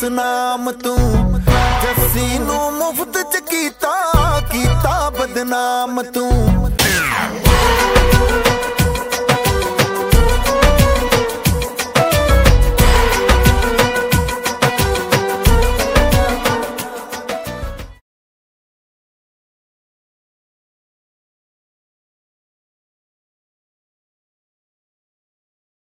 नाम तू जस्सी नू मुफ्त च कीता बदनाम तू।